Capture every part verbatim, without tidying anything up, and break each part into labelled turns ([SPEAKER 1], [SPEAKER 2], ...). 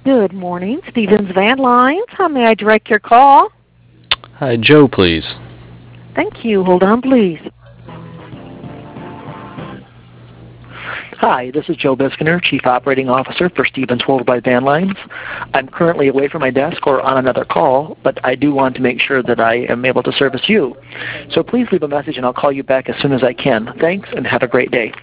[SPEAKER 1] Good morning, Stevens Van Lines. How may I direct your call?
[SPEAKER 2] Hi, Joe, please.
[SPEAKER 1] Thank you. Hold on, please.
[SPEAKER 3] Hi, this is Joe Biskiner, Chief Operating Officer for Stevens Worldwide Van Lines. I'm currently away from my desk or on another call, but I do want to make sure that I am able to service you. So please leave a message and I'll call you back as soon as I can. Thanks and have a great day.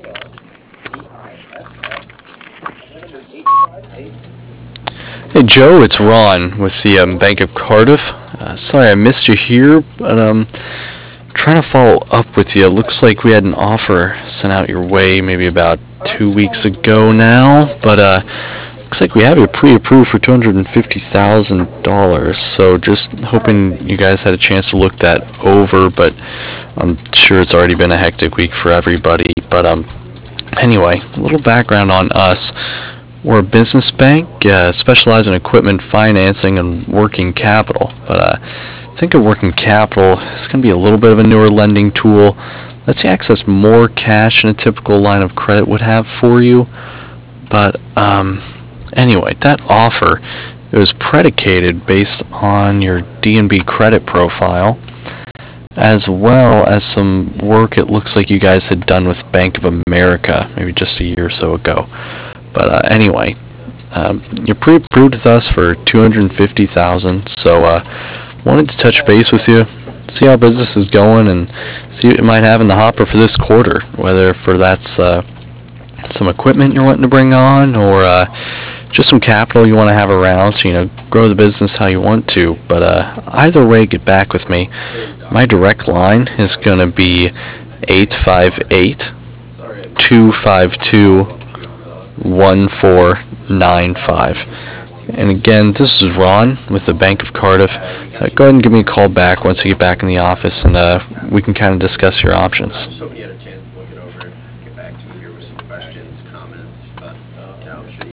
[SPEAKER 2] Hey, Joe, it's Ron with the um, Bank of Cardiff. Uh, sorry I missed you here, but um, trying to follow up with you. Looks like we had an offer sent out your way maybe about two weeks ago now, but uh, looks like we have you pre-approved for two hundred fifty thousand dollars. So just hoping you guys had a chance to look that over, but I'm sure it's already been a hectic week for everybody. But um, anyway, a little background on us. We're a business bank, uh, specialize in equipment financing and working capital. But uh, think of working capital, it's going to be a little bit of a newer lending tool. Lets you access more cash than a typical line of credit would have for you. But um, anyway, that offer, it was predicated based on your D N B credit profile, as well as some work it looks like you guys had done with Bank of America, maybe just a year or so ago. But uh, anyway, um, you're pre-approved with us for two hundred fifty thousand dollars, so uh, wanted to touch base with you, see how business is going, and see what you might have in the hopper for this quarter, whether for that's uh, some equipment you're wanting to bring on, or uh, just some capital you want to have around, so you know, grow the business how you want to. But uh, either way, get back with me. My direct line is going to be eight five eight, two five two, one four nine five. And again, this is Ron with the Bank of Cardiff. Uh, go ahead and give me a call back once you get back in the office, and uh, we can kind of discuss your options.